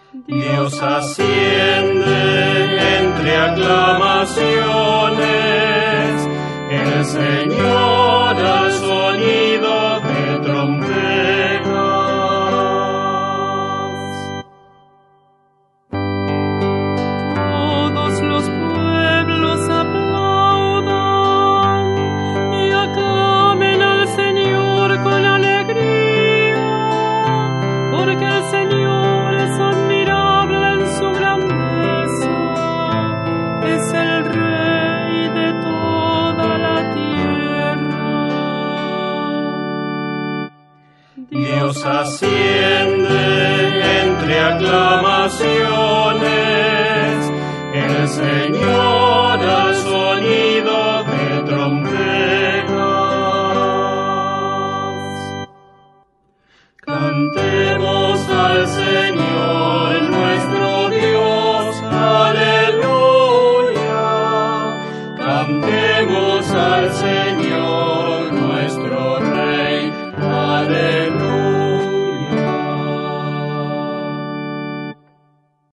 Dios asciende entre aclamaciones, el Señor al sonido de trompetas. Todos los pueblos aplaudan y aclamen al Señor con alegría, porque el Señor es admirable en su grandeza, es el Rey de toda la tierra. Dios asciende entre aclamaciones, el Señor